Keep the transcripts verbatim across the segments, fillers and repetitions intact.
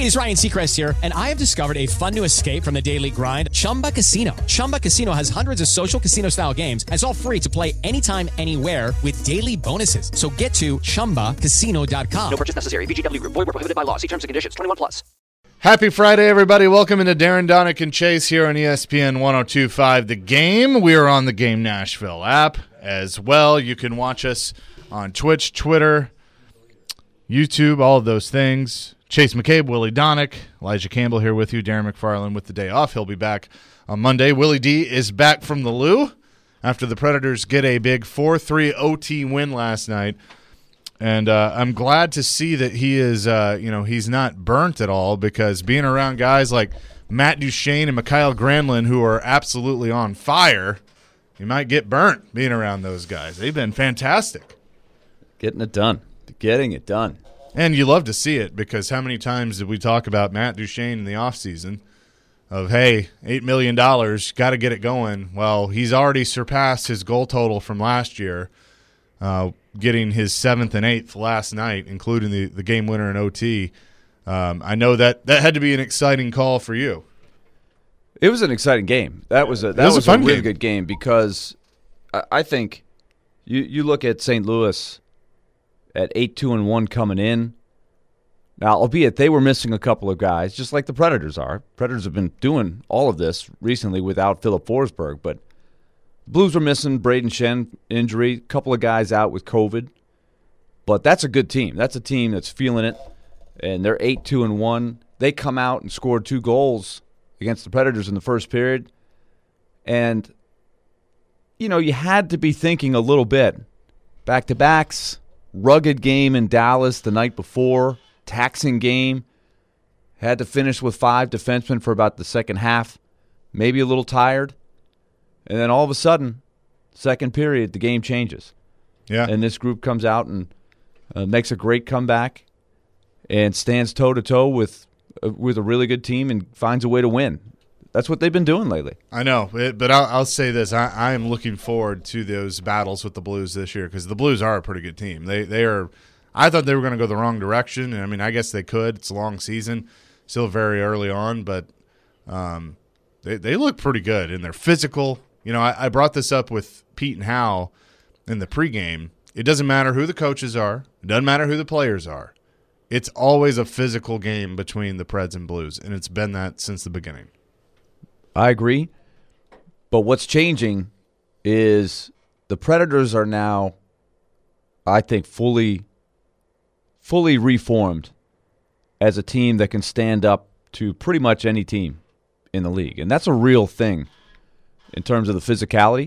Hey, it's Ryan Seacrest here, and I have discovered a fun new escape from the daily grind, Chumba Casino. Chumba Casino has hundreds of social casino-style games, and it's all free to play anytime, anywhere with daily bonuses. So get to chumba casino dot com. No purchase necessary. V G W Group. Void where prohibited by law. See terms and conditions. twenty-one plus. Happy Friday, everybody. Welcome into Darren, Donick, and Chase here on E S P N one oh two point five The Game. We are on the Game Nashville app as well. You can watch us on Twitch, Twitter, YouTube, all of those things. Chase McCabe, Willie Donick, Elijah Campbell here with you. Darren McFarland with the day off. He'll be back on Monday. Willie D is back from the Lou after the Predators get a big four three O T win last night. And uh, I'm glad to see that he is, uh, you know, he's not burnt at all, because being around guys like Matt Duchene and Mikhail Granlund, who are absolutely on fire, you might get burnt being around those guys. They've been fantastic. Getting it done. Getting it done. And you love to see it, because how many times did we talk about Matt Duchene in the offseason of, hey, eight million dollars, got to get it going. Well, he's already surpassed his goal total from last year, uh, getting his seventh and eighth last night, including the, the game winner in O T. Um, I know that that had to be an exciting call for you. It was an exciting game. That was a that was was, a fun a really game. good game, because I, I think you you look at Saint Louis at eight two and one coming in. Now, albeit they were missing a couple of guys, just like the Predators are. Predators have been doing all of this recently without Philip Forsberg, but the Blues were missing Braden Shen injury, a couple of guys out with COVID. But that's a good team. That's a team that's feeling it, and they're eight two and one. They come out and scored two goals against the Predators in the first period. And, you know, you had to be thinking a little bit. Back-to-backs, rugged game in Dallas the night before, taxing game. Had to finish with five defensemen for about the second half, maybe a little tired. And then all of a sudden, second period, the game changes. Yeah. And this group comes out and uh, makes a great comeback and stands toe-to-toe with, uh, with a really good team and finds a way to win. That's what they've been doing lately. I know, it, but I'll, I'll say this. I, I am looking forward to those battles with the Blues this year, because the Blues are a pretty good team. They they are. I thought they were going to go the wrong direction, and I mean, I guess they could. It's a long season, still very early on, but um, they they look pretty good, and they're physical. You know, I, I brought this up with Pete and Hal in the pregame. It doesn't matter who the coaches are. It doesn't matter who the players are. It's always a physical game between the Preds and Blues, and it's been that since the beginning. I agree. But what's changing is the Predators are now, I think, fully fully reformed as a team that can stand up to pretty much any team in the league. And that's a real thing in terms of the physicality.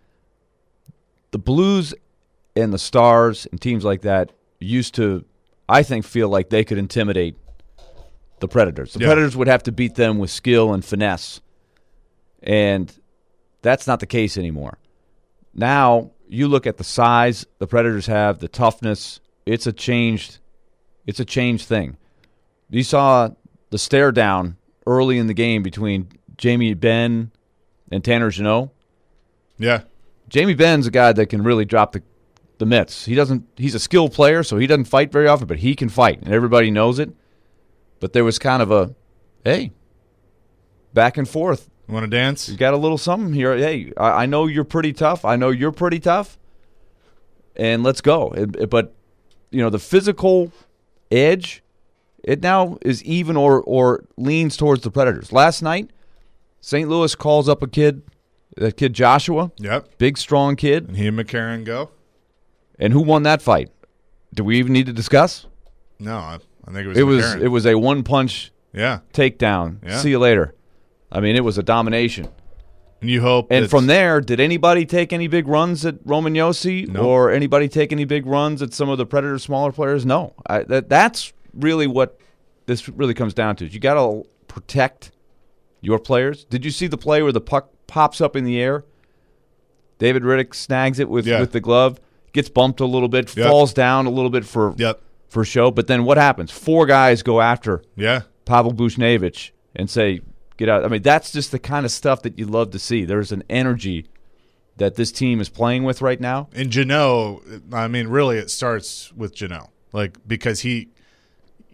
The Blues and the Stars and teams like that used to, I think, feel like they could intimidate the Predators. The Yeah. Predators would have to beat them with skill and finesse. And that's not the case anymore. Now, you look at the size the Predators have, the toughness, it's a changed it's a changed thing. You saw the stare down early in the game between Jamie Benn and Tanner Jeannot. Yeah. Jamie Benn's a guy that can really drop the, the mitts. He doesn't he's a skilled player, so he doesn't fight very often, but he can fight, and everybody knows it. But there was kind of a, hey, back and forth. You want to dance? You got a little something here. Hey, I, I know you're pretty tough. I know you're pretty tough. And let's go. It, it, but, you know, the physical edge, it now is even or, or leans towards the Predators. Last night, Saint Louis calls up a kid, that kid Joshua. Yep. Big, strong kid. And he and McCarron go? And who won that fight? Do we even need to discuss? No, I, I think it was It was McCarron. it was a one-punch Yeah. takedown. Yeah. See you later. I mean, it was a domination. And you hope And it's- from there, did anybody take any big runs at Roman Josi No. or anybody take any big runs at some of the Predators' smaller players? No. I, that That's really what this really comes down to. You got to protect your players. Did you see the play where the puck pops up in the air? David Riddick snags it with, Yeah. with the glove, gets bumped a little bit, Yep. falls down a little bit for Yep. for show. But then what happens? Four guys go after Yeah. Pavel Buchnevich and say, get out. I mean, that's just the kind of stuff that you love to see. There's an energy that this team is playing with right now. And Jeannot, I mean, really it starts with Jeannot. Like, because he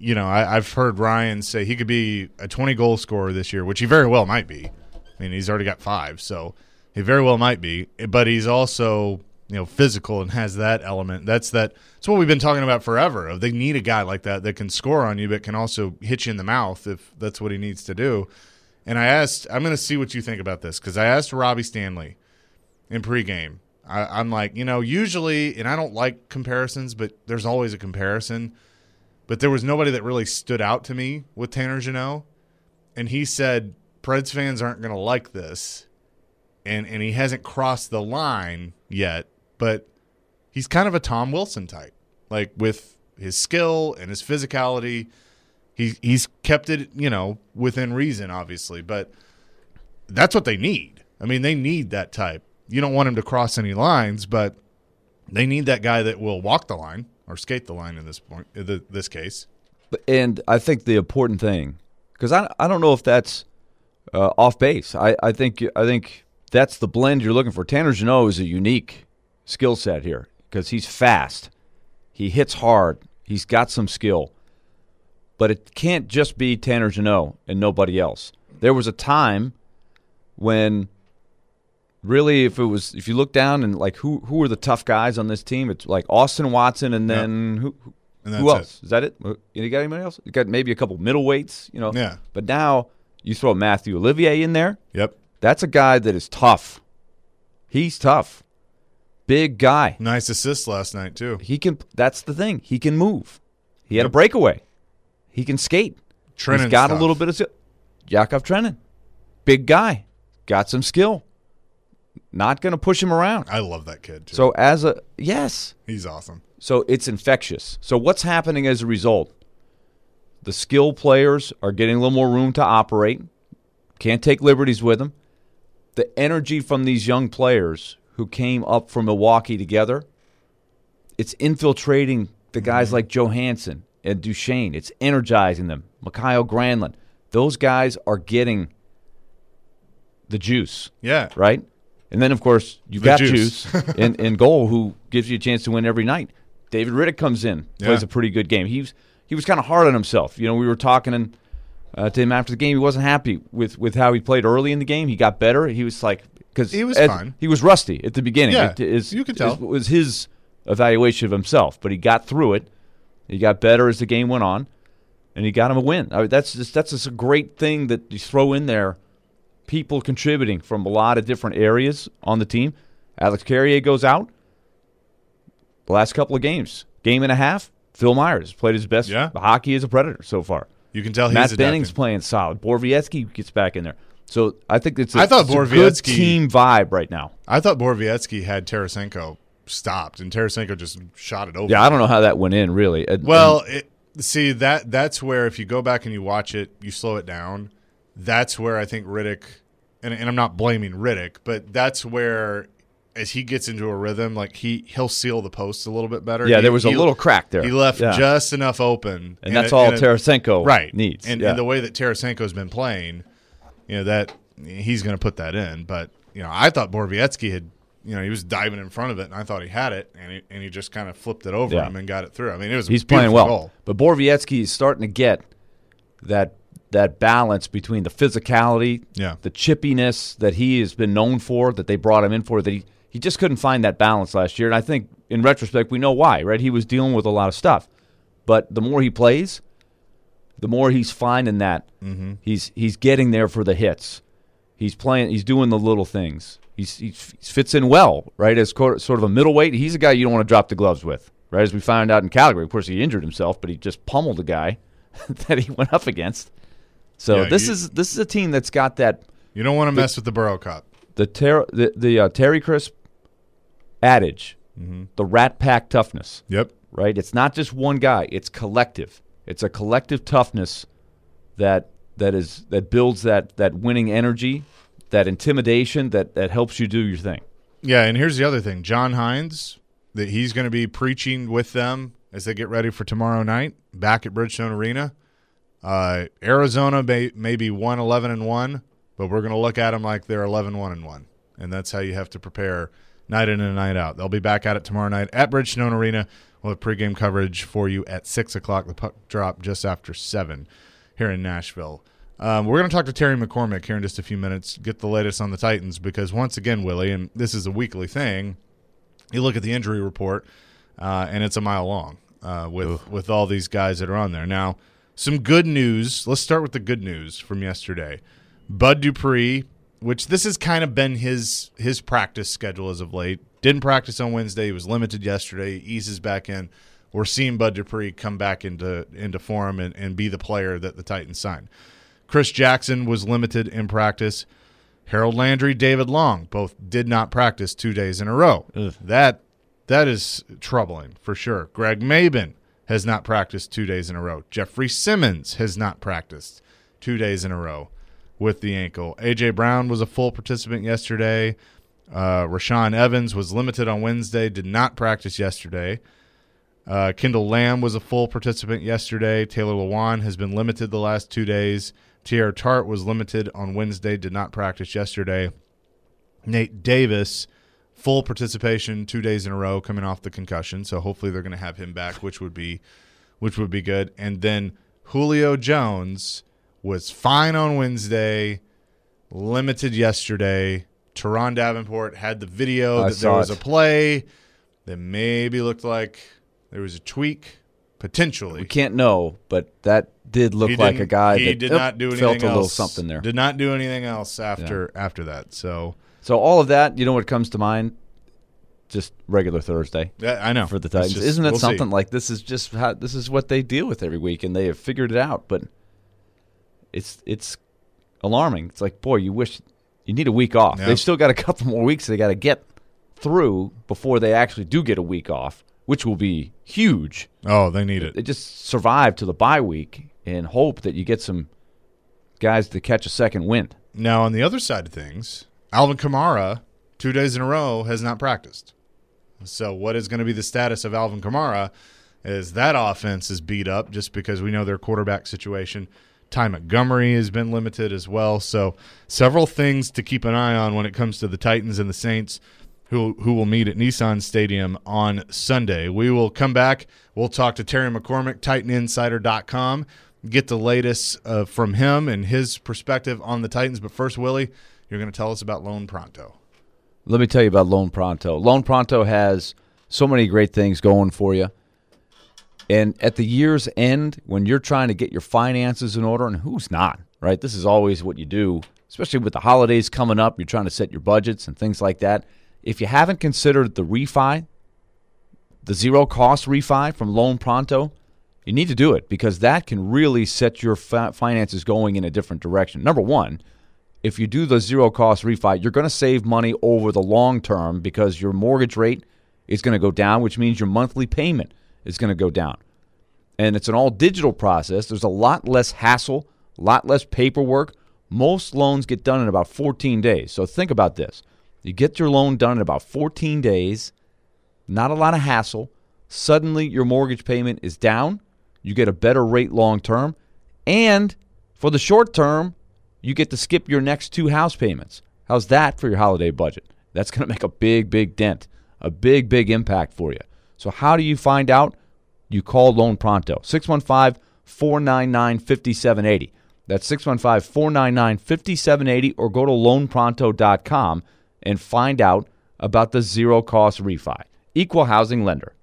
you know, I, I've heard Ryan say he could be a twenty-goal scorer this year, which he very well might be. I mean, he's already got five, so he very well might be. But he's also, you know, physical and has that element. That's that. That's what we've been talking about forever. Of they need a guy like that that can score on you, but can also hit you in the mouth if that's what he needs to do. And I asked, I'm going to see what you think about this, because I asked Robbie Stanley in pregame. I, I'm like, you know, usually, and I don't like comparisons, but there's always a comparison. But there was nobody that really stood out to me with Tanner Jeannot. And he said, Preds fans aren't going to like this. And and he hasn't crossed the line yet, but he's kind of a Tom Wilson type. Like, with his skill and his physicality, he he's kept it, you know, within reason, obviously. But that's what they need. I mean, they need that type. You don't want him to cross any lines, but they need that guy that will walk the line or skate the line in this point, in this case. And I think the important thing, because I I don't know if that's uh, off base. I, I think I think that's the blend you're looking for. Tanner Jeannot is a unique skill set here because he's fast, he hits hard, he's got some skill, but it can't just be Tanner Jeannot and nobody else. There was a time when really, if it was, if you look down and like who who are the tough guys on this team, it's like Austin Watson, and then yeah. who who, and who else? It. Is that it? You got anybody else? You got maybe a couple middleweights, you know. Yeah. But now you throw Matthew Olivier in there. Yep. That's a guy that is tough. He's tough, big guy. Nice assist last night too. He can. That's the thing. He can move. He had yep. a breakaway. He can skate. Trennan's He's got tough. a little bit of skill. Yakov Trenin, big guy, got some skill. Not going to push him around. I love that kid, too. So as a – yes. He's awesome. So it's infectious. So what's happening as a result? The skill players are getting a little more room to operate. Can't take liberties with them. The energy from these young players who came up from Milwaukee together, it's infiltrating the guys mm-hmm. like Johansson and Duchesne. It's energizing them. Mikhail Granlund. Those guys are getting the juice. Yeah. Right? And then, of course, you've the got juice, juice in, in goal who gives you a chance to win every night. David Riddick comes in, plays yeah. a pretty good game. He was, he was kind of hard on himself. You know, we were talking and, uh, to him after the game. He wasn't happy with, with how he played early in the game. He got better. He was like – because he was fine. He was rusty at the beginning. Yeah, it, is, you could tell. It was his evaluation of himself, but he got through it. He got better as the game went on, and he got him a win. I mean, that's just, that's just a great thing that you throw in there. People contributing from a lot of different areas on the team. Alex Carrier goes out. The last couple of games, game and a half, Phil Myers played his best yeah. hockey as a Predator so far. You can tell he's Matt adapting. Benning's playing solid. Borowiecki gets back in there. So I think it's a, I thought it's a good Borowiecki- team vibe right now. I thought Borowiecki had Tarasenko stopped, and Tarasenko just shot it over. Yeah, I don't know how that went in, really. Well, it, see, that that's where if you go back and you watch it, you slow it down, that's where I think Riddick, and, and I'm not blaming Riddick, but that's where as he gets into a rhythm, like he, he'll seal the posts a little bit better. Yeah, he, there was a he, little crack there. He left yeah. just enough open. And that's all a, Tarasenko right. needs. And, yeah. and the way that Tarasenko's been playing, you know, that he's going to put that in. But, you know, I thought Borowiecki had, you know, he was diving in front of it, and I thought he had it, and he, and he just kind of flipped it over yeah. him and got it through. I mean, it was a He's playing well. goal. But Borowiecki is starting to get that that balance between the physicality, yeah. the chippiness that he has been known for, that they brought him in for, that he, he just couldn't find that balance last year. And I think, in retrospect, we know why, right? He was dealing with a lot of stuff. But the more he plays, the more he's finding that. Mm-hmm. He's he's getting there for the hits. He's playing. He's doing the little things. He's, he fits in well, right? As sort of a middleweight, he's a guy you don't want to drop the gloves with, right? As we found out in Calgary, of course, he injured himself, but he just pummeled a guy that he went up against. So yeah, this you, is this is a team that's got that. You don't want to mess with the Burrow Cup. The ter- the, the uh, Terry Crisp adage, mm-hmm. the Rat Pack toughness. Yep. Right. It's not just one guy. It's collective. It's a collective toughness that that is that builds that that winning energy, that intimidation that that helps you do your thing. Yeah, and here's the other thing: John Hines, that he's going to be preaching with them as they get ready for tomorrow night back at Bridgestone Arena. Uh, Arizona may, may be one eleven and one, but we're going to look at them like they're eleven one and one, and that's how you have to prepare night in and night out. They'll be back at it tomorrow night at Bridgestone Arena. We'll have pregame coverage for you at six o'clock. The puck drop just after seven here in Nashville. Um, we're going to talk to Terry McCormick here in just a few minutes, get the latest on the Titans, because once again, Willie, and this is a weekly thing, you look at the injury report, uh, and it's a mile long uh, with, with all these guys that are on there. Now, some good news. Let's start with the good news from yesterday. Bud Dupree, which this has kind of been his his practice schedule as of late, didn't practice on Wednesday. He was limited yesterday. He eases back in. We're seeing Bud Dupree come back into, into form and, and be the player that the Titans signed. Chris Jackson was limited in practice. Harold Landry, David Long, both did not practice two days in a row. Ugh. That that is troubling for sure. Greg Mabin has not practiced two days in a row. Jeffrey Simmons has not practiced two days in a row with the ankle. A J. Brown was a full participant yesterday. Uh, Rashaan Evans was limited on Wednesday, did not practice yesterday. Uh, Kendall Lamb was a full participant yesterday. Taylor Lewan has been limited the last two days. Tierra Tart was limited on Wednesday, did not practice yesterday. Nate Davis, full participation two days in a row coming off the concussion, so hopefully they're going to have him back, which would be which would be good. And then Julio Jones was fine on Wednesday, limited yesterday. Teron Davenport had the video I that there was it. a play that maybe looked like there was a tweak, potentially. We can't know, but that did look He like a didn't- guy he that did oop, not do anything felt a else. little something there. Did not do anything else after after that. So So all of that, you know what comes to mind? Just regular Thursday yeah, I know for the It's Titans. just- Isn't it we'll see. something like this is just how this is what they deal with every week, and they have figured it out, but it's it's alarming. It's like, boy, you wish you need a week off. Yeah. They've still got a couple more weeks they got to get through before they actually do get a week off, which will be huge. Oh, they need it. They just survive to the bye week and hope that you get some guys to catch a second wind. Now, on the other side of things, Alvin Kamara, two days in a row, has not practiced. So what is going to be the status of Alvin Kamara is that offense is beat up just because we know their quarterback situation. Ty Montgomery has been limited as well. So several things to keep an eye on when it comes to the Titans and the Saints, who who will meet at Nissan Stadium on Sunday. We will come back. We'll talk to Terry McCormick, Titan Insider dot com, get the latest uh, from him and his perspective on the Titans. But first, Willie, you're going to tell us about Lone Pronto. Let me tell you about Lone Pronto. Lone Pronto has so many great things going for you. And at the year's end, when you're trying to get your finances in order, and who's not, right? This is always what you do, especially with the holidays coming up. You're trying to set your budgets and things like that. If you haven't considered the refi, the zero-cost refi from Lone Pronto, you need to do it because that can really set your fa- finances going in a different direction. Number one, if you do the zero-cost refi, you're going to save money over the long term because your mortgage rate is going to go down, which means your monthly payment is going to go down. And it's an all-digital process. There's a lot less hassle, a lot less paperwork. Most loans get done in about fourteen days. So think about this. You get your loan done in about fourteen days, not a lot of hassle. Suddenly your mortgage payment is down. You get a better rate long term. And for the short term, you get to skip your next two house payments. How's that for your holiday budget? That's going to make a big, big dent, a big, big impact for you. So how do you find out? You call Lone Pronto, six one five, four nine nine, five seven eight zero. That's six one five, four nine nine, five seven eight zero, or go to loan pronto dot com and find out about the zero-cost refi. Equal housing lender.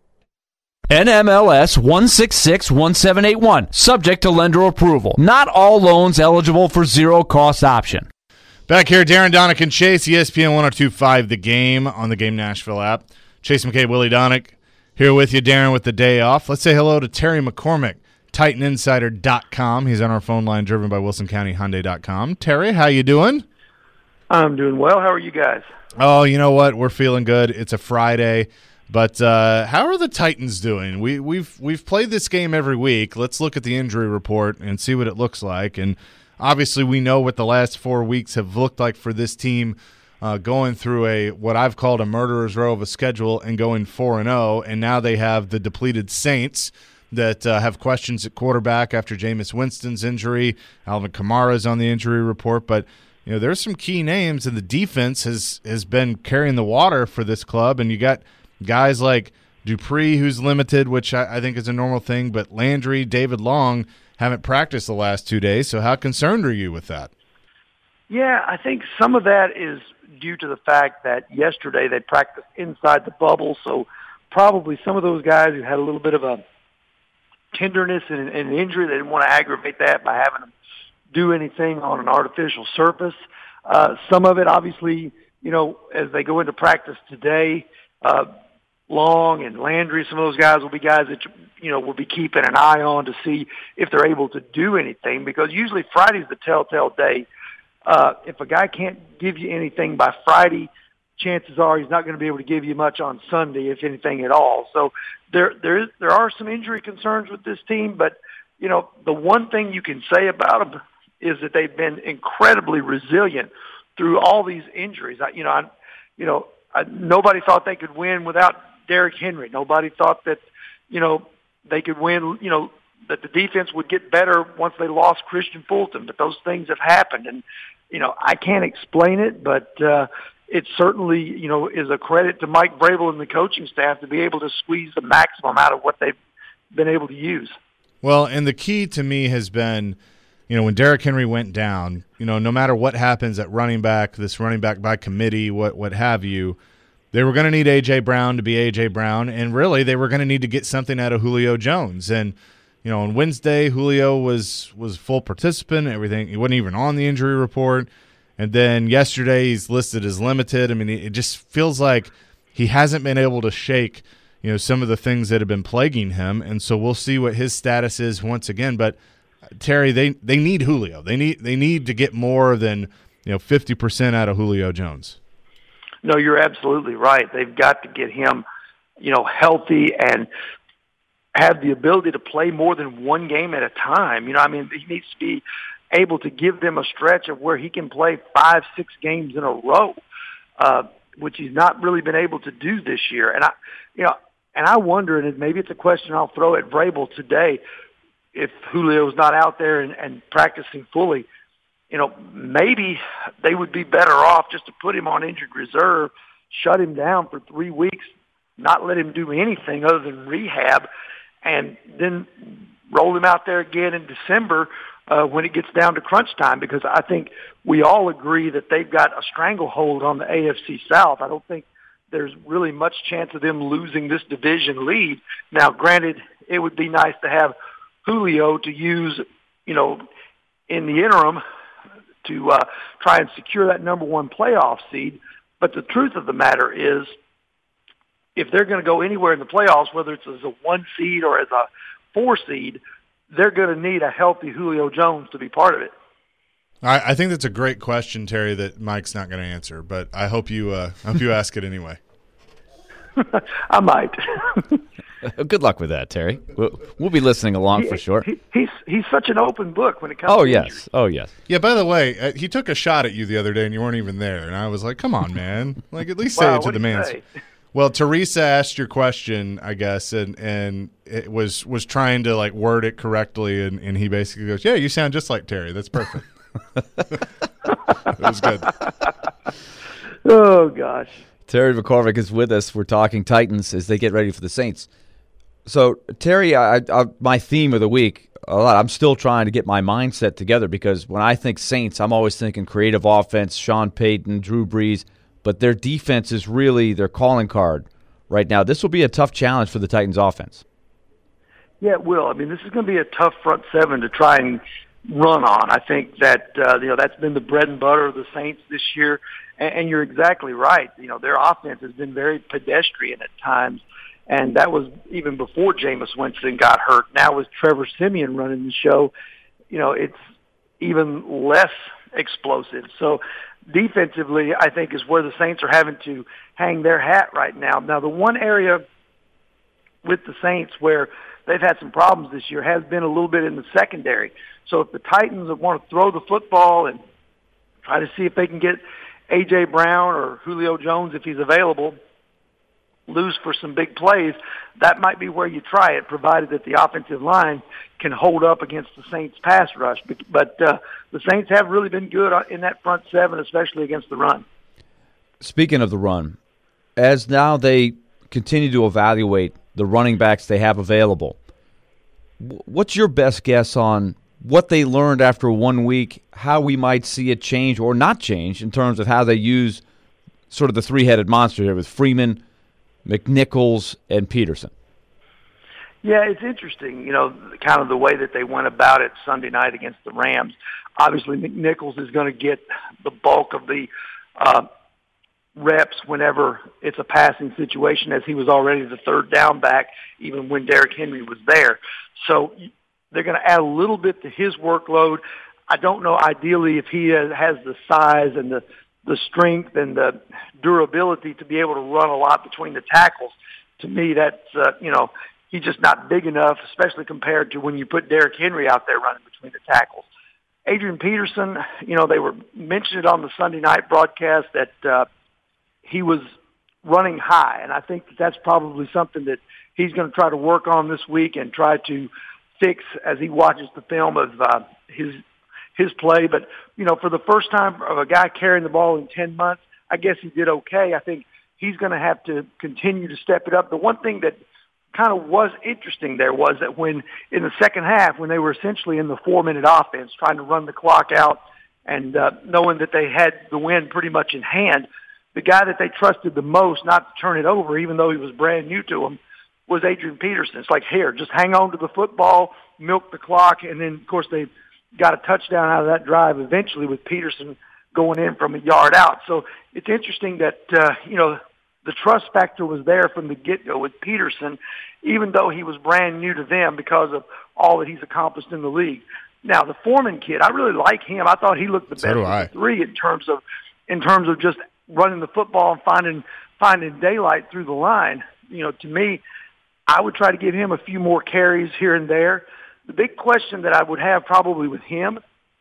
N M L S one six six one seven eight one. Subject to lender approval. Not all loans eligible for zero-cost option. Back here, Darren Donick and Chase, E S P N one oh two point five The Game on the Game Nashville app. Chase McKay, Willie Donick here with you, Darren, with the day off. Let's say hello to Terry McCormick, Titan Insider dot com. He's on our phone line, driven by Wilson County Hyundai dot com. Terry, how you doing? I'm doing well. How are you guys? Oh, you know what? We're feeling good. It's a Friday. But uh, how are the Titans doing? We, we've we've played this game every week. Let's look at the injury report and see what it looks like. And obviously we know what the last four weeks have looked like for this team, uh, going through a what I've called a murderer's row of a schedule and going four and oh. And now they have the depleted Saints that uh, have questions at quarterback after Jameis Winston's injury. Alvin Kamara's on the injury report. But you know, there's some key names, and the defense has, has been carrying the water for this club. And you got guys like Dupree, who's limited, which I, I think is a normal thing, but Landry, David Long haven't practiced the last two days. So how concerned are you with that? Yeah, I think some of that is due to the fact that yesterday they practiced inside the bubble, so probably some of those guys who had a little bit of a tenderness and an injury, they didn't want to aggravate that by having them do anything on an artificial surface. Uh, some of it, obviously, you know, as they go into practice today, uh, Long and Landry, some of those guys will be guys that, you know, will be keeping an eye on to see if they're able to do anything, because usually Friday's the telltale day. Uh, if a guy can't give you anything by Friday, chances are he's not going to be able to give you much on Sunday, if anything at all. So there, there is, there are some injury concerns with this team, but, you know, the one thing you can say about them is that they've been incredibly resilient through all these injuries. I, you know, I, you know, I, nobody thought they could win without Derrick Henry. Nobody thought that, you know, they could win, you know, that the defense would get better once they lost Christian Fulton, but those things have happened. And, you know, I can't explain it, but uh, it certainly, you know, is a credit to Mike Vrabel and the coaching staff to be able to squeeze the maximum out of what they've been able to use. Well, and the key to me has been, you know, when Derrick Henry went down, you know, no matter what happens at running back, this running back by committee, what what have you, they were going to need A J. Brown to be A J. Brown, and really they were going to need to get something out of Julio Jones. And, you know, on Wednesday, Julio was was full participant, everything. He wasn't even on the injury report. And then yesterday he's listed as limited. I mean, it just feels like he hasn't been able to shake, you know, some of the things that have been plaguing him. And so we'll see what his status is once again. But Terry, they they need Julio. They need they need to get more than, you know, fifty percent out of Julio Jones. No, you're absolutely right. They've got to get him, you know, healthy and have the ability to play more than one game at a time. You know, I mean, he needs to be able to give them a stretch of where he can play five, six games in a row, uh, which he's not really been able to do this year. And I, you know, and I wonder, and maybe it's a question I'll throw at Vrabel today, if Julio's not out there and, and practicing fully, you know, maybe they would be better off just to put him on injured reserve, shut him down for three weeks, not let him do anything other than rehab, and then roll him out there again in December uh, when it gets down to crunch time, because I think we all agree that they've got a stranglehold on the A F C South. I don't think there's really much chance of them losing this division lead. Now, granted, it would be nice to have Julio to use, you know, in the interim to uh, try and secure that number one playoff seed. But the truth of the matter is, if they're going to go anywhere in the playoffs, whether it's as a one seed or as a four seed, they're going to need a healthy Julio Jones to be part of it. I, I think that's a great question, Terry, that Mike's not going to answer, but I hope you uh, I hope you ask it anyway. I might. Good luck with that, Terry. We'll, we'll be listening along he, for sure. He, he's he's such an open book when it comes oh, to yes. injury. Oh, yes. Yeah, by the way, uh, he took a shot at you the other day and you weren't even there, and I was like, come on, man. Like, at least say Wow, it to what the did he man. say? Well, Teresa asked your question, I guess, and, and it was was trying to, like, word it correctly, and, and he basically goes, yeah, you sound just like Terry. That's perfect. It was good. Oh, gosh. Terry McCormick is with us. We're talking Titans as they get ready for the Saints. So, Terry, I, I, my theme of the week, a lot. I'm still trying to get my mindset together, because when I think Saints, I'm always thinking creative offense, Sean Payton, Drew Brees, but their defense is really their calling card right now. This will be a tough challenge for the Titans offense. Yeah, it will. I mean, this is going to be a tough front seven to try and run on. I think that, uh, you know, that's been the bread and butter of the Saints this year. And, and you're exactly right. You know, their offense has been very pedestrian at times. And that was even before Jameis Winston got hurt. Now with Trevor Siemian running the show, you know, it's even less explosive. So defensively, I think, is where the Saints are having to hang their hat right now. Now, the one area with the Saints where they've had some problems this year has been a little bit in the secondary. So if the Titans want to throw the football and try to see if they can get A J. Brown or Julio Jones, if he's available, loose for some big plays, that might be where you try it, provided that the offensive line can hold up against the Saints' pass rush. But, but uh, the Saints have really been good in that front seven, especially against the run. Speaking of the run, as now they continue to evaluate the running backs they have available, what's your best guess on what they learned after one week, how we might see it change or not change in terms of how they use sort of the three-headed monster here with Freeman, McNichols, and Peterson? Yeah, it's interesting, you know, kind of the way that they went about it Sunday night against the Rams. Obviously, McNichols is going to get the bulk of the uh, reps whenever it's a passing situation, as he was already the third down back, even when Derrick Henry was there. So they're going to add a little bit to his workload. I don't know, ideally, if he has the size and the, the strength and the durability to be able to run a lot between the tackles. To me, that's, uh, you know, he's just not big enough, especially compared to when you put Derrick Henry out there running between the tackles. Adrian Peterson, you know, they were mentioned on the Sunday night broadcast that uh, he was running high, and I think that that's probably something that he's going to try to work on this week and try to fix as he watches the film of uh, his his play. But, you know, for the first time of a guy carrying the ball in ten months, I guess he did okay. I think he's going to have to continue to step it up. The one thing that kind of was interesting there was that when in the second half, when they were essentially in the four-minute offense, trying to run the clock out and uh, knowing that they had the win pretty much in hand, the guy that they trusted the most not to turn it over, even though he was brand new to them, was Adrian Peterson. It's like, here, just hang on to the football, milk the clock, and then, of course, they got a touchdown out of that drive eventually with Peterson going in from a yard out. So it's interesting that, uh, you know, the trust factor was there from the get-go with Peterson, even though he was brand new to them because of all that he's accomplished in the league. Now, the Foreman kid, I really like him. I thought he looked the So best do of I. the three in terms of in terms of just running the football and finding finding daylight through the line. You know, to me, I would try to give him a few more carries here and there. The big question that I would have probably with him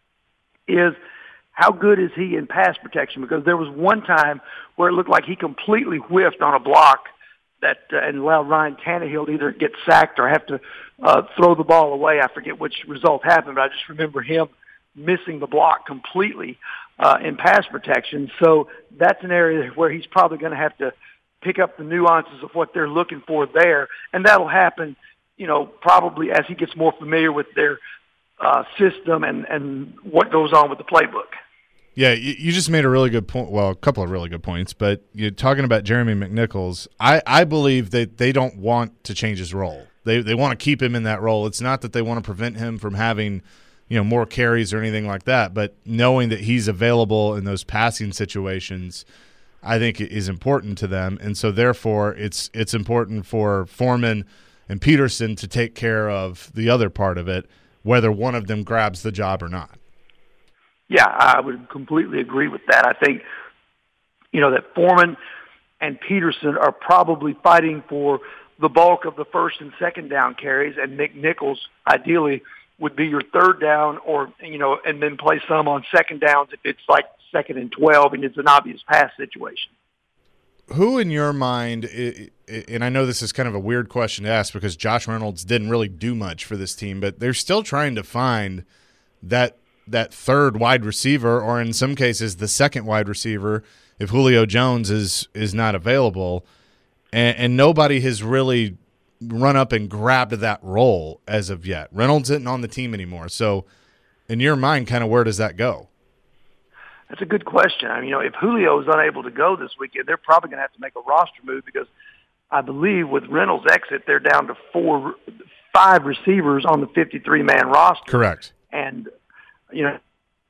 is how good is he in pass protection? Because there was one time where it looked like he completely whiffed on a block that uh, and allowed Ryan Tannehill to either get sacked or have to uh, throw the ball away. I forget which result happened, but I just remember him missing the block completely uh, in pass protection. So that's an area where he's probably going to have to pick up the nuances of what they're looking for there, and that'll happen, you know, probably as he gets more familiar with their uh, system and, and what goes on with the playbook. Yeah, you, you just made a really good point. Well, a couple of really good points, but you're talking about Jeremy McNichols. I, I believe that they don't want to change his role. They they want to keep him in that role. It's not that they want to prevent him from having, you know, more carries or anything like that, but knowing that he's available in those passing situations, I think is important to them. And so therefore it's it's important for Foreman and Peterson to take care of the other part of it, whether one of them grabs the job or not. Yeah, I would completely agree with that. I think, you know, that Foreman and Peterson are probably fighting for the bulk of the first and second down carries, and McNichols ideally would be your third down, or, you know, and then play some on second downs if it's like second and twelve and it's an obvious pass situation. Who in your mind, and I know this is kind of a weird question to ask because Josh Reynolds didn't really do much for this team, but they're still trying to find that that third wide receiver, or in some cases the second wide receiver if Julio Jones is is not available, and, and nobody has really run up and grabbed that role as of yet. Reynolds isn't on the team anymore, so in your mind, kind of where does that go? That's a good question. I mean, you know, if Julio is unable to go this weekend, they're probably going to have to make a roster move because I believe with Reynolds' exit, they're down to four, five receivers on the fifty-three man roster. Correct. And, you know,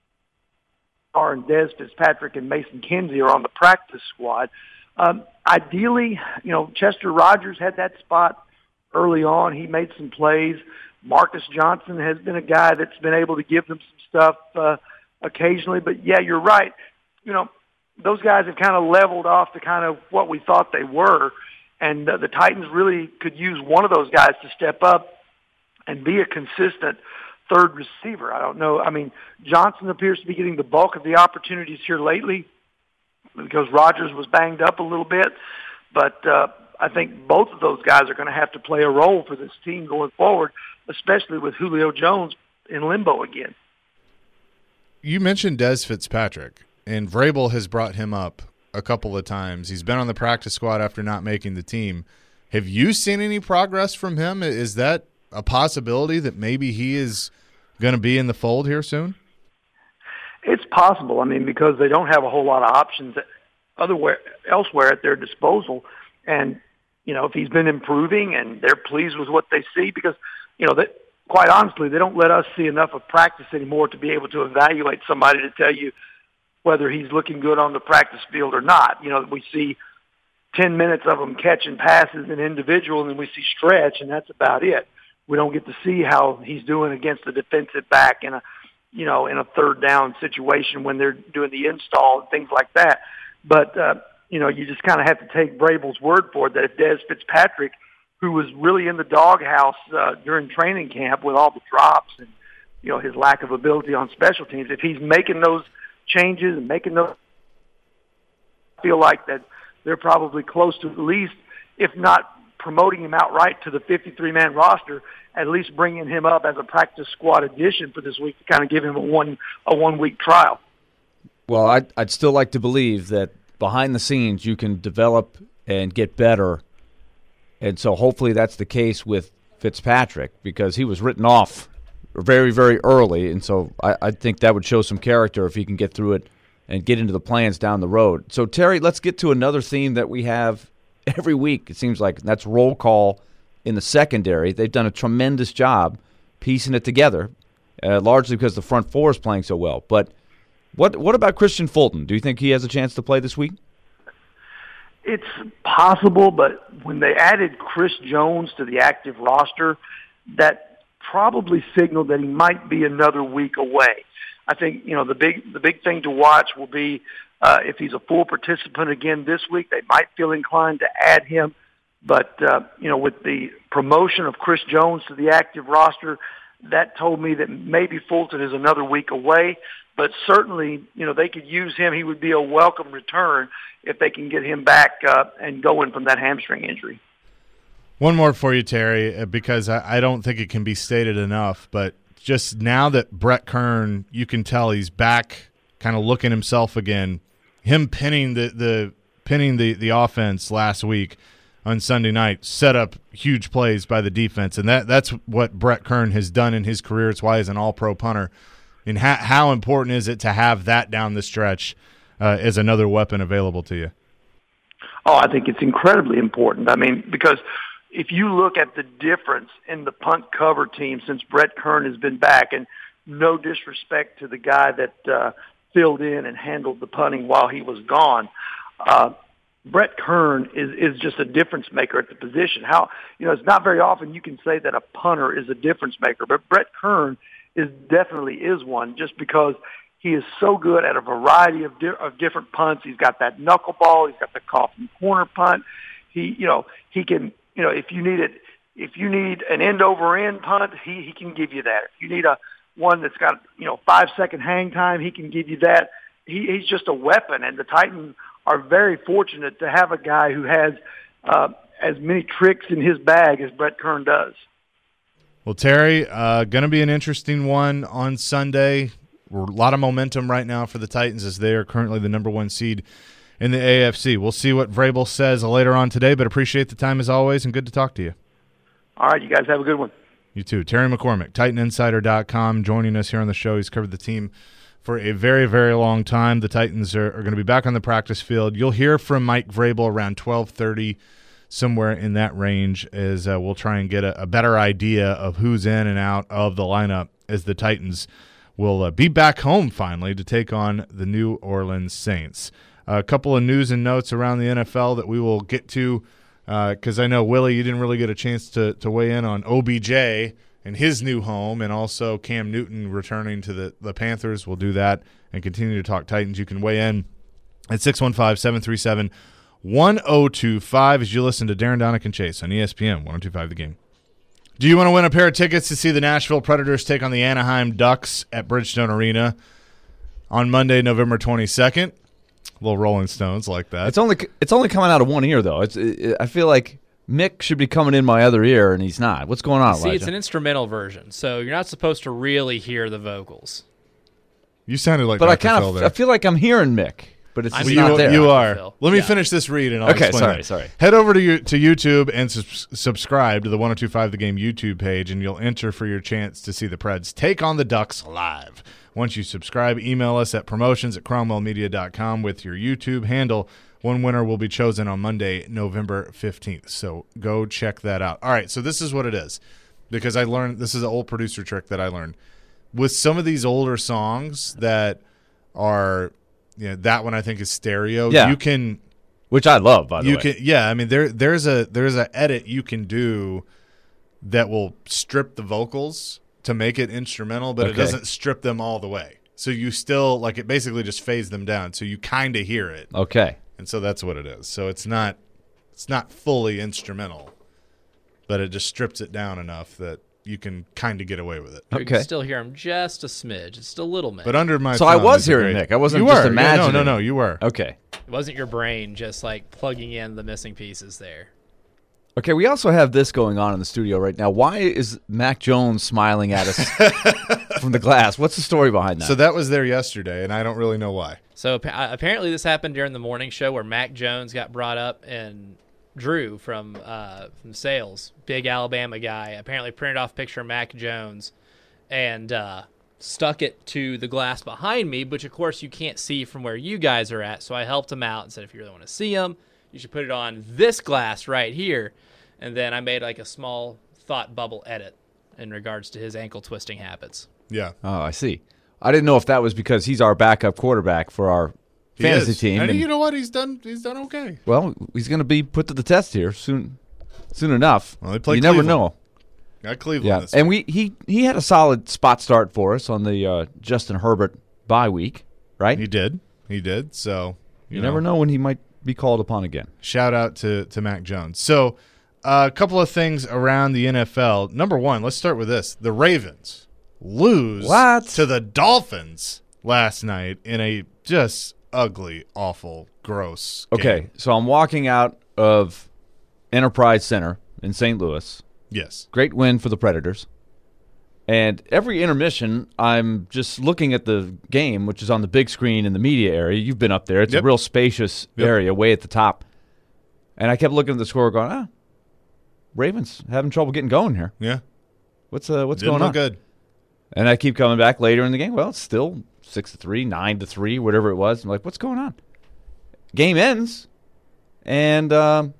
and Dez Fitzpatrick and Mason Kinsey are on the practice squad. Um, ideally, you know, Chester Rogers had that spot early on. He made some plays. Marcus Johnson has been a guy that's been able to give them some stuff uh, occasionally. But, yeah, you're right. You know, those guys have kind of leveled off to kind of what we thought they were, and uh, the Titans really could use one of those guys to step up and be a consistent third receiver. I don't know. I mean, Johnson appears to be getting the bulk of the opportunities here lately because Rodgers was banged up a little bit. But, uh, I think both of those guys are going to have to play a role for this team going forward, especially with Julio Jones in limbo again. You mentioned Dez Fitzpatrick, and Vrabel has brought him up a couple of times. He's been on the practice squad after not making the team. Have you seen any progress from him? Is that a possibility that maybe he is going to be in the fold here soon? It's possible. I mean, because they don't have a whole lot of options otherwhere, elsewhere at their disposal. And, you know, if he's been improving and they're pleased with what they see, because, you know, that quite honestly, they don't let us see enough of practice anymore to be able to evaluate somebody to tell you whether he's looking good on the practice field or not. You know, we see ten minutes of him catching passes in individual, and then we see stretch, and that's about it. We don't get to see how he's doing against the defensive back in a, you know, in a third down situation when they're doing the install and things like that. But, uh, you know, you just kind of have to take Vrabel's word for it that if Dez Fitzpatrick, who was really in the doghouse uh, during training camp with all the drops and, you know, his lack of ability on special teams, if he's making those changes and making those, I feel like that they're probably close to at least, if not promoting him outright to the fifty-three man roster, at least bringing him up as a practice squad addition for this week to kind of give him a one a one week trial. Well, I'd, I'd still like to believe that behind the scenes you can develop and get better, and so hopefully that's the case with Fitzpatrick, because he was written off very, very early, and so I, I think that would show some character if he can get through it and get into the plans down the road. So, Terry, let's get to another theme that we have every week, it seems like, and that's roll call in the secondary. They've done a tremendous job piecing it together, uh, largely because the front four is playing so well. But what what about Christian Fulton? Do you think he has a chance to play this week? It's possible, but when they added Chris Jones to the active roster, that probably signaled that he might be another week away. I think, you know, the big the big thing to watch will be uh, if he's a full participant again this week. They might feel inclined to add him. But, uh, you know, with the promotion of Chris Jones to the active roster, that told me that maybe Fulton is another week away. But certainly, you know, they could use him. He would be a welcome return if they can get him back uh, and going from that hamstring injury. One more for you, Terry, because I, I don't think it can be stated enough, but just now that Brett Kern, you can tell he's back kind of looking himself again, him pinning the, the pinning the, the offense last week on Sunday night set up huge plays by the defense, and that that's what Brett Kern has done in his career. It's why he's an all-pro punter. And how, how important is it to have that down the stretch uh, as another weapon available to you? Oh, I think it's incredibly important. I mean, because if you look at the difference in the punt cover team since Brett Kern has been back, and no disrespect to the guy that uh, filled in and handled the punting while he was gone, uh, Brett Kern is, is just a difference maker at the position. How, you know, it's not very often you can say that a punter is a difference maker, but Brett Kern is definitely is one, just because he is so good at a variety of, di- of different punts. He's got that knuckleball. He's got the coffin corner punt. He, you know, he can, you know, if you need it, if you need an end over end punt, he, he can give you that. If you need a one that's got, you know, five second hang time, he can give you that. He, he's just a weapon, and the Titans are very fortunate to have a guy who has uh, as many tricks in his bag as Brett Kern does. Well, Terry, uh, going to be an interesting one on Sunday. We're, a lot of momentum right now for the Titans as they are currently the number one seed in the A F C. We'll see what Vrabel says later on today, but appreciate the time as always, and good to talk to you. All right, you guys have a good one. You too. Terry McCormick, Titan Insider dot com, joining us here on the show. He's covered the team for a very, very long time. The Titans are, are going to be back on the practice field. You'll hear from Mike Vrabel around twelve thirty, somewhere in that range, as uh, we'll try and get a, a better idea of who's in and out of the lineup as the Titans will uh, be back home finally to take on the New Orleans Saints. Uh, a couple of news and notes around the N F L that we will get to, because uh, I know, Willie, you didn't really get a chance to, to weigh in on O B J and his new home, and also Cam Newton returning to the, the Panthers. We'll do that and continue to talk Titans. You can weigh in at six one five, seven three seven, one oh two five as you listen to Darren Donick and Chase on E S P N one oh two five The Game. Do you want to win a pair of tickets to see the Nashville Predators take on the Anaheim Ducks at Bridgestone Arena on Monday, November twenty-second? Little Rolling Stones like that. It's only it's only coming out of one ear though. It's it, I feel like Mick should be coming in my other ear, and he's not. What's going on, See, Elijah? it's an instrumental version, so you're not supposed to really hear the vocals. You sounded like but I Doctor kind Phil of there. I feel like I'm hearing Mick, but it's I'm just Well, not you, there. you are. Phil. Let me Yeah. finish this read and I'll Okay, explain sorry, it. sorry. Head over to you, to YouTube and sus- subscribe to the one oh two five The Game YouTube page, and you'll enter for your chance to see the Preds take on the Ducks live. Once you subscribe, email us at promotions at cromwell media dot com with your YouTube handle. One winner will be chosen on Monday, November fifteenth. So go check that out. All right, so this is what it is. Because I learned, this is an old producer trick that I learned. With some of these older songs that are, you know, that one I think is stereo. Yeah. You can, Which I love, by the you way. can, yeah. I mean, there, there's a, there's a edit you can do that will strip the vocals to make it instrumental, but it Okay. doesn't strip them all the way. So you still, like, it basically just fades them down. So you kind of hear it. Okay. And so that's what it is. So it's not, it's not fully instrumental, but it just strips it down enough that you can kind of get away with it. You Okay. can still hear him just a smidge. It's still a little Mick. But under my So I thumb was is a hearing great- Nick. I wasn't you just were. Yeah, imagining. no, no, no, you were. Okay. It wasn't your brain just like plugging in the missing pieces there. Okay, we also have this going on in the studio right now. Why is Mac Jones smiling at us from the glass? What's the story behind that? So that was there yesterday, and I don't really know why. So appa- uh, apparently this happened during the morning show where Mac Jones got brought up, and Drew from uh, from sales, big Alabama guy, apparently printed off a picture of Mac Jones and uh, stuck it to the glass behind me, which of course you can't see from where you guys are at. So I helped him out and said, if you really want to see him, you should put it on this glass right here. And then I made like a small thought bubble edit in regards to his ankle twisting habits. Yeah. oh, I see. I didn't know if that was because he's our backup quarterback for our He fantasy is. team. And, and- you know what? He's done He's done okay. well, he's going to be put to the test here soon, soon enough. Well, they play you never Cleveland. know. Got Cleveland Yeah, this and week. we he he had a solid spot start for us on the uh, Justin Herbert bye week, right? He did. He did. So, you, you know, never know when he might be called upon again. Shout out to, to Mac Jones. So, uh, a couple of things around the N F L. Number one, let's start with this. The Ravens lose What? to the Dolphins last night in a just ugly, awful, gross Okay, game. so I'm walking out of Enterprise Center in Saint Louis. Yes. Great win for the Predators. And every intermission, I'm just looking at the game, which is on the big screen in the media area. You've been up there. It's Yep. a real spacious Yep. area way at the top. And I kept looking at the score going, ah, Ravens having trouble getting going here. Yeah. What's uh, what's Didn't going look on? good. And I keep coming back later in the game. Well, it's still six to three, nine to three, whatever it was. I'm like, what's going on? Game ends, and um,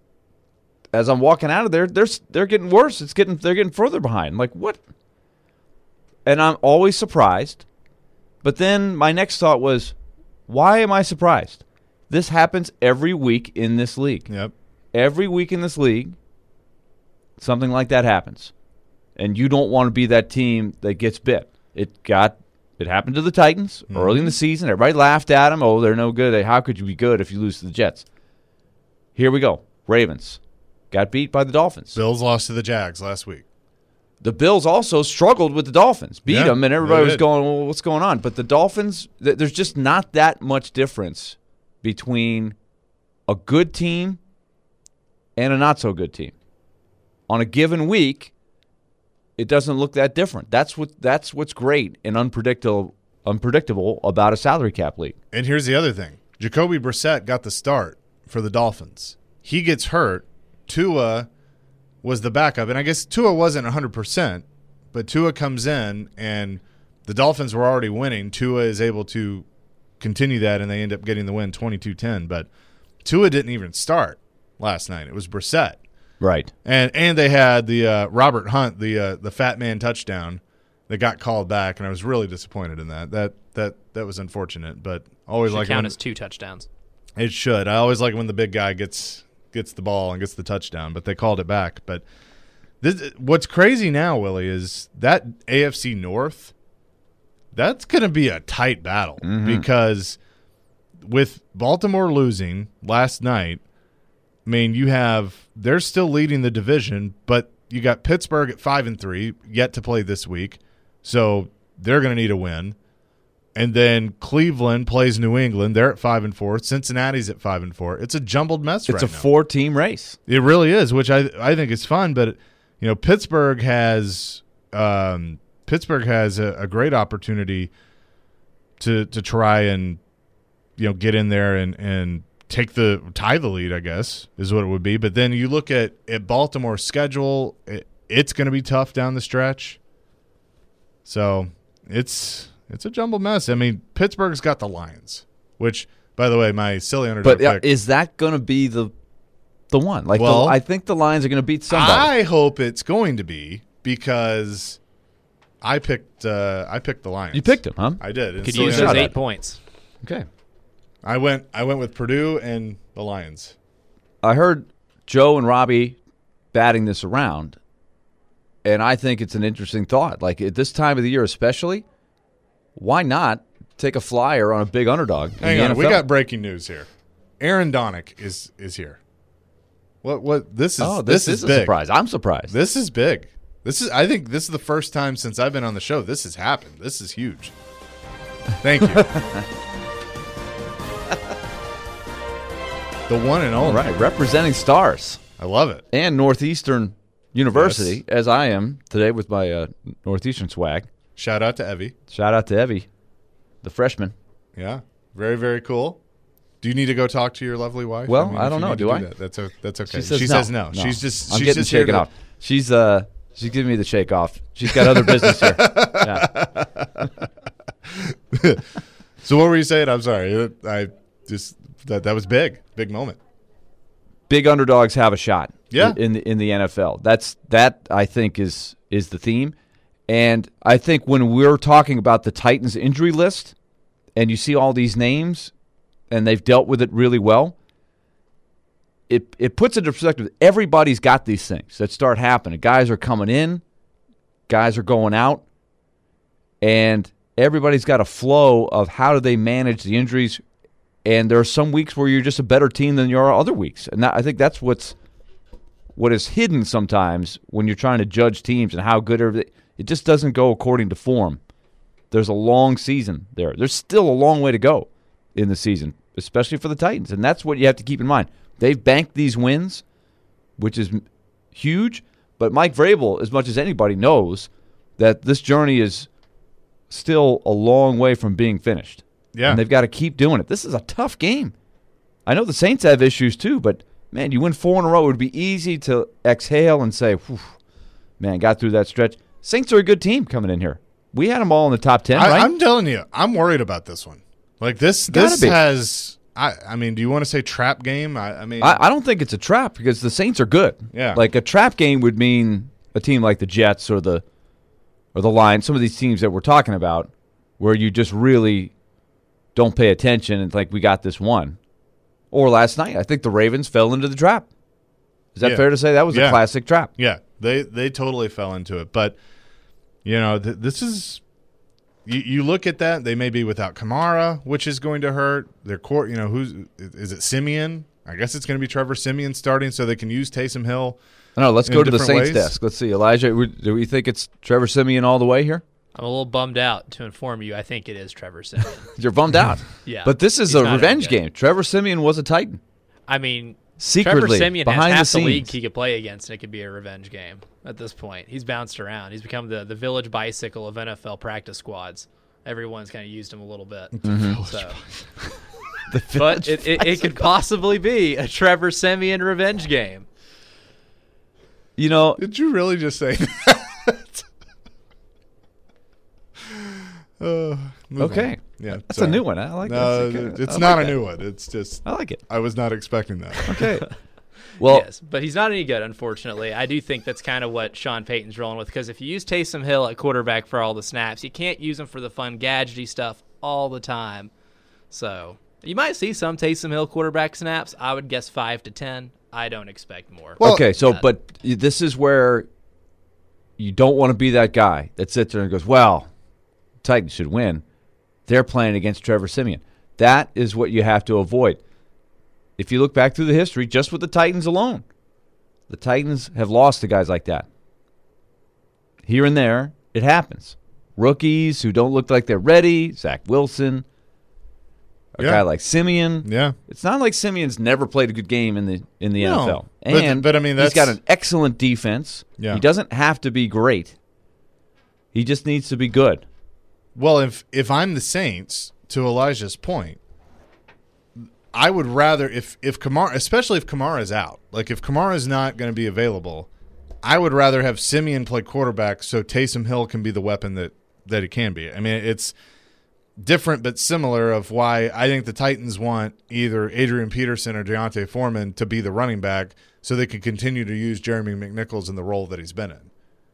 as I'm walking out of there, they're they're getting worse. It's getting they're getting further behind. I'm like, what? And I'm always surprised. But then my next thought was, why am I surprised? This happens every week in this league. Yep. Every week in this league, something like that happens. And you don't want to be that team that gets bit. It got it happened to the Titans Mm-hmm. early in the season. Everybody laughed at them. Oh, they're no good. How could you be good if you lose to the Jets? Here we go. Ravens got beat by the Dolphins. Bills lost to the Jags last week. The Bills also struggled with the Dolphins, beat Yeah, them, and everybody they was did. going, well, what's going on? But the Dolphins, th- there's just not that much difference between a good team and a not-so-good team. On a given week, it doesn't look that different. That's what that's what's great and unpredictable unpredictable about a salary cap league. And here's the other thing. Jacoby Brissett got the start for the Dolphins. He gets hurt. Tua was the backup. And I guess Tua wasn't one hundred percent, but Tua comes in, and the Dolphins were already winning. Tua is able to continue that, and they end up getting the win twenty-two ten. But Tua didn't even start last night. It was Brissett. Right. And and they had the uh, Robert Hunt, the uh, the fat man touchdown that got called back, and I was really disappointed in that. That that that was unfortunate, but always Should like count when, as two touchdowns. it should. I always like when the big guy gets gets the ball and gets the touchdown, but they called it back. But this, what's crazy now, Willie, is that A F C North. That's going to be a tight battle because with Baltimore losing last night. I mean, you have they're still leading the division, but you got Pittsburgh at five and three, yet to play this week, so they're going to need a win. And then Cleveland plays New England. They're at five and four. Cincinnati's at five and four. It's a jumbled mess It's right a now. four-team race. It really is, which I I think is fun. But you know, Pittsburgh has um, Pittsburgh has a, a great opportunity to to try and you know get in there and and take the tie the lead. I guess is what it would be. But then you look at at Baltimore's schedule. It, it's going to be tough down the stretch. So it's. It's a jumbled mess. I mean, Pittsburgh's got the Lions, which, by the way, my silly underdog But uh, pick. is that going to be the the one? Like, Well, the, I think the Lions are going to beat somebody. I hope it's going to be because I picked uh, I picked the Lions. You picked them, huh? I did. And Could silly use those underdog. eight points. Okay. I went I went with Purdue and the Lions. I heard Joe and Robbie batting this around, and I think it's an interesting thought. Like, at this time of the year especially, why not take a flyer on a big underdog? in Hang the on, N F L? we got breaking news here. Aaron Donnick is is here. What what this is Oh, this, this is, is a big. surprise. I'm surprised. This is big. This is I think this is the first time since I've been on the show this has happened. This is huge. Thank you. The one and All only. right, representing Stars I love it. and Northeastern University, Yes. as I am today with my uh, Northeastern swag. Shout out to Evie. Shout out to Evie, the freshman. Yeah. Very, very cool. Do you need to go talk to your lovely wife? Well, mean, I if don't you know. need to Do I? That, that's o- that's okay. She says, she no. says no. She's just I'm she's getting just here shaken to, off. She's uh she's giving me the shake off. She's got other business here. Yeah. So what were you saying? I'm sorry. I just that that was big, big moment. Big underdogs have a shot. Yeah. in the in the N F L. That's that I think is is the theme. And I think when we're talking about the Titans injury list and you see all these names and they've dealt with it really well, it it puts it into perspective. Everybody's got these things that start happening. Guys are coming in, guys are going out, and everybody's got a flow of how do they manage the injuries. And there are some weeks where you're just a better team than you are other weeks. And that, I think that's what's what is hidden sometimes when you're trying to judge teams and how good are they. It just doesn't go according to form. There's a long season there. There's still a long way to go in the season, especially for the Titans. And that's what you have to keep in mind. They've banked these wins, which is huge. But Mike Vrabel, as much as anybody, knows that this journey is still a long way from being finished. Yeah. And they've got to keep doing it. This is a tough game. I know the Saints have issues too, but, man, you win four in a row. It would be easy to exhale and say, whew, man, got through that stretch. Saints are a good team coming in here. We had them all in the top ten, I, right? I'm telling you, I'm worried about this one. Like this, Gotta this be. has. I, I mean, do you want to say trap game? I, I mean, I, I don't think it's a trap because the Saints are good. Yeah. Like a trap game would mean a team like the Jets or the or the Lions, some of these teams that we're talking about, where you just really don't pay attention and like we got this one. Or last night, I think the Ravens fell into the trap. Is that Yeah. fair to say? That was Yeah. a classic trap. yeah, they they totally fell into it. But you know, th- this is. You, you look at that; they may be without Kamara, which is going to hurt their court. You know, who's is it? Simeon? I guess it's going to be Trevor Simeon starting, so they can use Taysom Hill. No, let's In go to the different Saints ways? desk. Let's see, Elijah. Do we think it's Trevor Simeon all the way here? I'm a little bummed out to inform you. I think it is Trevor Simeon. You're bummed out. Yeah, But this is he's a not revenge any good. game. Trevor Simeon was a Titan. I mean, Secretly, Trevor Simeon behind has half the the, league scenes. he could play against, and it could be a revenge game at this point. He's bounced around. He's become the, the village bicycle of N F L practice squads. Everyone's kind of used him a little bit. Mm-hmm. So. But it, it, it could possibly be a Trevor Simeon revenge game. You know, Did you really just say that? uh, move okay. on. Yeah, That's sorry. a new one. I like No, that. That's it's I not like a that. new one. It's just I like it. I was not expecting that. Okay. Well, Yes, but he's not any good, unfortunately. I do think that's kind of what Sean Payton's rolling with, because if you use Taysom Hill at quarterback for all the snaps, you can't use him for the fun, gadgety stuff all the time. So you might see some Taysom Hill quarterback snaps. I would guess five to ten. I don't expect more. Well- okay, so Uh, but this is where you don't want to be that guy that sits there and goes, well, Titans should win. They're playing against Trevor Simeon. That is what you have to avoid. If you look back through the history, just with the Titans alone, the Titans have lost to guys like that. Here and there, it happens. rookies who don't look like they're ready. Zach Wilson, a Yeah. guy like Simeon. Yeah. It's not like Simeon's never played a good game in the in the No. N F L. But- And but, I mean, he's got that's- an excellent defense. Yeah. He doesn't have to be great. He just needs to be good. Well, if if I'm the Saints, to Elijah's point, I would rather if if Kamara, especially if Kamara's out, like if Kamara's not going to be available, I would rather have Simeon play quarterback so Taysom Hill can be the weapon that that he can be. I mean, it's different but similar of why I think the Titans want either Adrian Peterson or Deontay Foreman to be the running back so they can continue to use Jeremy McNichols in the role that he's been in.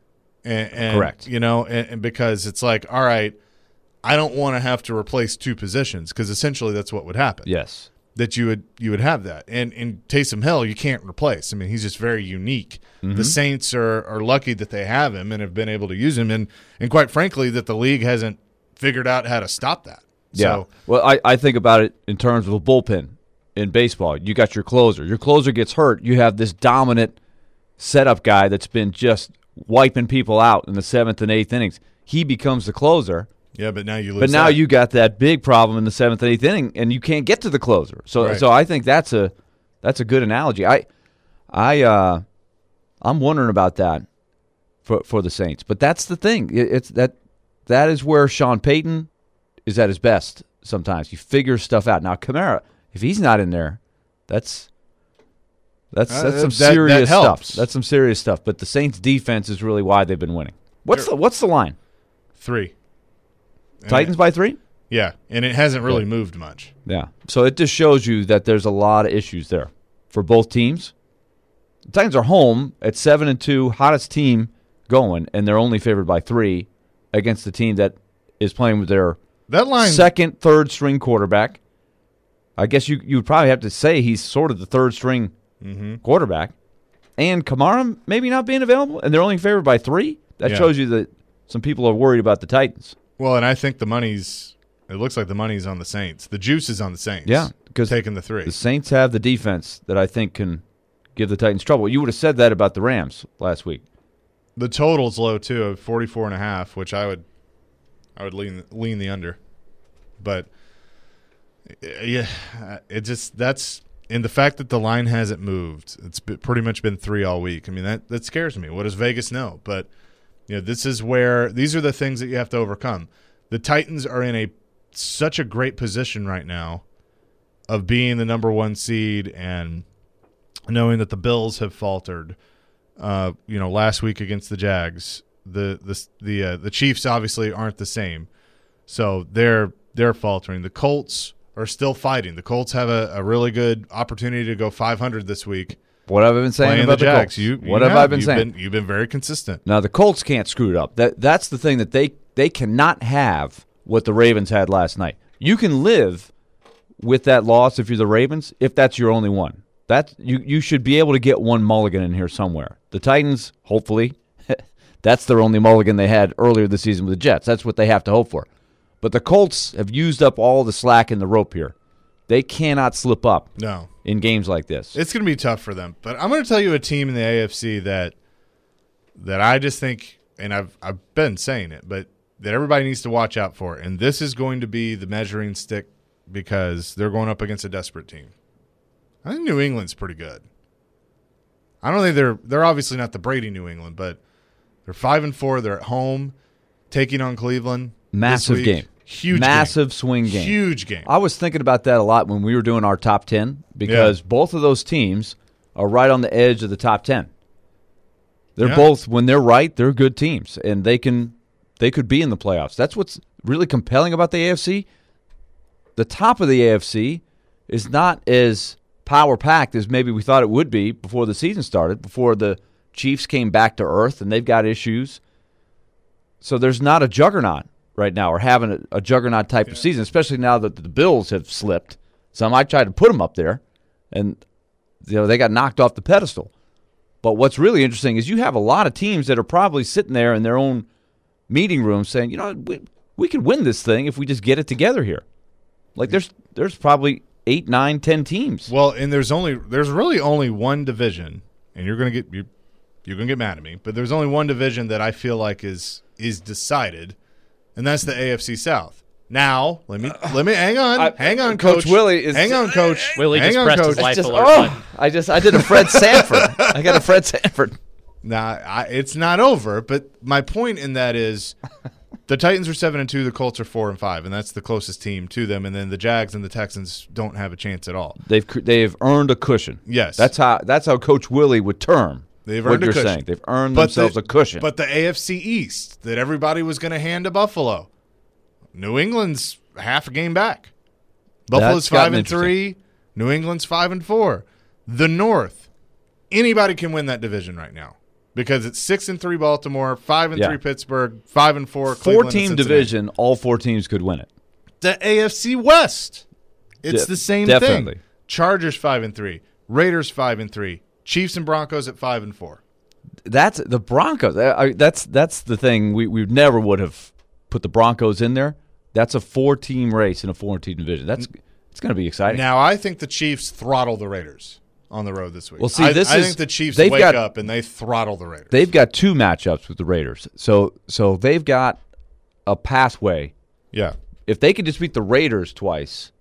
And, and Correct. You know, and, and because it's like, all right, I don't want to have to replace two positions because essentially that's what would happen. Yes. That you would you would have that. And in Taysom Hill, you can't replace. I mean, he's just very unique. Mm-hmm. The Saints are, are lucky that they have him and have been able to use him. And, and quite frankly, that the league hasn't figured out how to stop that. Yeah. So, Well, I, I think about it in terms of a bullpen in baseball. You got your closer. Your closer gets hurt. You have this dominant setup guy that's been just wiping people out in the seventh and eighth innings. He becomes the closer. yeah, but now you lose But now that. you got that big problem in the seventh and eighth inning, and you can't get to the closer. So, Right. so I think that's a that's a good analogy. I, I, uh, I'm wondering about that for for the Saints. But that's the thing. It, it's that that is where Sean Payton is at his best. Sometimes he figures stuff out. Now Kamara, if he's not in there, that's that's Uh, that's some that- that serious helps. stuff. That's some serious stuff. But the Saints' defense is really why they've been winning. What's the what's the line? Three. And Titans it- by three? Yeah, and it hasn't really moved much. Yeah. So it just shows you that there's a lot of issues there for both teams. The Titans are home at seven and two, hottest team going, and they're only favored by three against the team that is playing with their That line second, third string quarterback. I guess you you would probably have to say he's sort of the third string Mm-hmm. quarterback. And Kamara maybe not being available, and they're only favored by three. That Yeah. shows you that some people are worried about the Titans. Well, and I think the money's it looks like the money's on the Saints. The juice is on the Saints. Yeah, because taking the three. The Saints have the defense that I think can give the Titans trouble. You would have said that about the Rams last week. The total's low too, of forty-four and a half, which I would I would lean lean the under. But yeah, it just that's and the fact that the line hasn't moved. It's been, pretty much been three all week. I mean, that that scares me. What does Vegas know? But you know, this is where these are the things that you have to overcome. The Titans are in a such a great position right now of being the number one seed and knowing that the Bills have faltered. Uh, you know, last week against the Jags, the the the uh, the Chiefs obviously aren't the same, so they're they're faltering. The Colts are still fighting. The Colts have a, a really good opportunity to go five hundred this week. What have I been saying Playing about the the, Jags, Colts? you, you what have I been you've saying? Been, you've been very consistent. Now the Colts can't screw it up. That that's the thing that they they cannot have what the Ravens had last night. You can live with that loss if you're the Ravens, if that's your only one. That you you should be able to get one mulligan in here somewhere. The Titans, hopefully, that's their only mulligan they had earlier this season with the Jets. That's what they have to hope for. But the Colts have used up all the slack in the rope here. They cannot slip up No, in games like this. it's going to be tough for them. But I'm going to tell you a team in the A F C that that I just think, and I've I've been saying it, but that everybody needs to watch out for. And this is going to be the measuring stick because they're going up against a desperate team. I think New England's pretty good. I don't think they're they're obviously not the Brady New England, but they're five and four. They're at home, taking on Cleveland. this Massive week. game. Huge Massive game. swing game. Huge game. I was thinking about that a lot when we were doing our top ten because Yeah. both of those teams are right on the edge of the top ten. They're Yeah. both, when they're right, they're good teams, and they can they could be in the playoffs. That's what's really compelling about the A F C. The top of the A F C is not as power-packed as maybe we thought it would be before the season started, before the Chiefs came back to earth, and they've got issues. So there's not a juggernaut right now, or having a, a juggernaut type yeah. of season, especially now that the Bills have slipped. Some I tried to put them up there, and you know they got knocked off the pedestal. But what's really interesting is you have a lot of teams that are probably sitting there in their own meeting room saying, you know, we, we could win this thing if we just get it together here. Like there's there's probably eight, nine, ten teams. Well, and there's only there's really only one division, and you're gonna get you're, you're gonna get mad at me, but there's only one division that I feel like is is decided, and that's the A F C South. Now, let me let me hang on, I, hang on, Coach Coach. Willie is hang on, Coach. Willie hang just on, pressed Coach. his life just, alert oh, button. I just I did a Fred Sanford. I got a Fred Sanford. Nah, I, it's not over. But my point in that is, the Titans are seven and two. The Colts are four and five, and that's the closest team to them. And then the Jags and the Texans don't have a chance at all. They've they've earned a cushion. Yes, That's how that's how Coach Willie would term. they've what earned you're a cushion. saying. They've earned But themselves the- a cushion. But the A F C East that everybody was going to hand to Buffalo, New England's half a game back. Buffalo's That's gotten five and three. New England's five and four. The North, anybody can win that division right now because it's six and three Baltimore, five and Yeah. three Pittsburgh, five and four Cleveland Four and team Cincinnati. division, all four teams could win it. The A F C West, it's De- the same definitely. thing. Chargers five and three, Raiders five and three, Chiefs and Broncos at five and four. That's the Broncos. Uh, I- That's that's the thing. We we never would have put the Broncos in there. That's a four team race in a four team division. That's it's going to be exciting. Now I think the Chiefs throttle the Raiders on the road this week. Well, see, I, this I is- think the Chiefs they've wake got- up and they throttle the Raiders. They've got two matchups with the Raiders, so so they've got a pathway. yeah. If they could just beat the Raiders twice,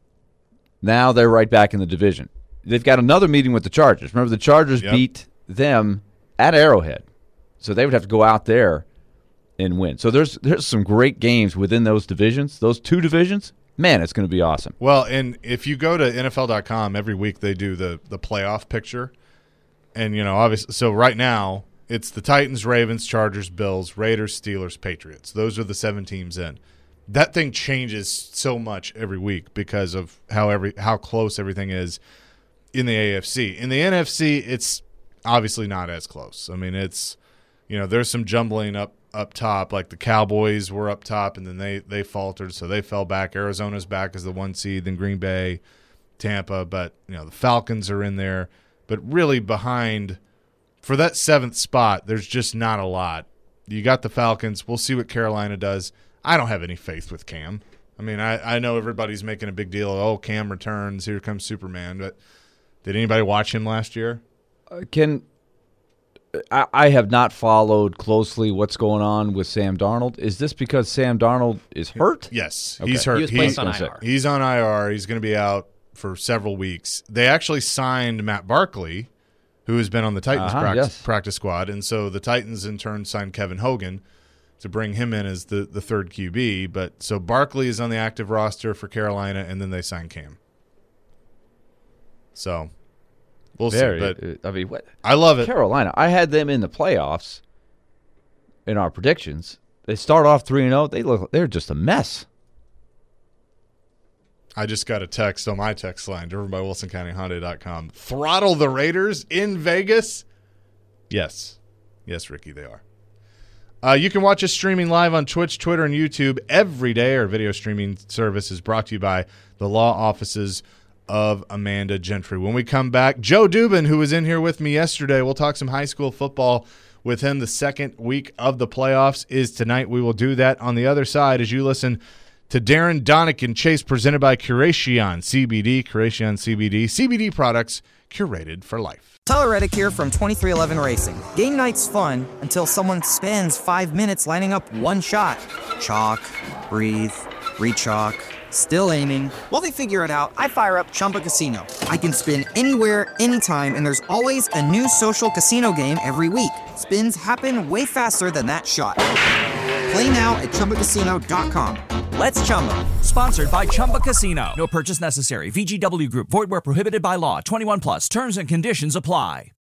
now they're right back in the division. They've got another meeting with the Chargers. Remember, the Chargers Yep. beat them at Arrowhead, so they would have to go out there and win. So there's there's some great games within those divisions. Those two divisions, man, it's going to be awesome. Well, and if you go to N F L dot com, every week they do the the playoff picture. And, you know, obviously, so right now it's the Titans, Ravens, Chargers, Bills, Raiders, Steelers, Patriots. Those are the seven teams in. That thing changes so much every week because of how every how close everything is in the A F C. In the N F C, it's obviously not as close. I mean, it's, you know, there's some jumbling up up top. Like the Cowboys were up top, and then they, they faltered, so they fell back. Arizona's back as the one seed, then Green Bay, Tampa. But, you know, the Falcons are in there. But really behind, for that seventh spot, there's just not a lot. You got the Falcons. We'll see what Carolina does. I don't have any faith with Cam. I mean, I, I know everybody's making a big deal. Oh, Cam returns. Here comes Superman. But did anybody watch him last year? Can I, I have not followed closely what's going on with Sam Darnold. Is this because Sam Darnold is hurt? Yes, Okay. he's hurt. He was placed He- on gonna say- I R. He's on I R. He's going to be out for several weeks. They actually signed Matt Barkley, who has been on the Titans Uh-huh, practice, yes. practice squad, and so the Titans in turn signed Kevin Hogan to bring him in as the, the third Q B. But so Barkley is on the active roster for Carolina, and then they signed Cam. So we'll Very, see. But uh, I mean, what? I love it. Carolina, I had them in the playoffs in our predictions. They start off three and zero. They look they're just a mess. I just got a text on my text line, driven by Wilson County Hyundai dot com. Throttle the Raiders in Vegas? Yes. Yes, Ricky, they are. Uh, you can watch us streaming live on Twitch, Twitter, and YouTube every day. Our video streaming service is brought to you by the law offices of Amanda Gentry. When we come back, Joe Dubin, who was in here with me yesterday, we'll talk some high school football with him. The second week of the playoffs is tonight. We will do that on the other side as you listen to Darren Donick and Chase, presented by Curation C B D. Curation C B D. C B D products curated for life. Tyler Reddick here from twenty-three eleven Racing. Game night's fun until someone spends five minutes lining up one shot. Chalk, breathe, re-chalk, still aiming. While they figure it out, I fire up Chumba Casino. I can spin anywhere, anytime, and there's always a new social casino game every week. Spins happen way faster than that shot. Play now at Chumba Casino dot com. Let's Chumba. Sponsored by Chumba Casino. No purchase necessary. V G W Group. Void where prohibited by law. twenty-one plus. Terms and conditions apply.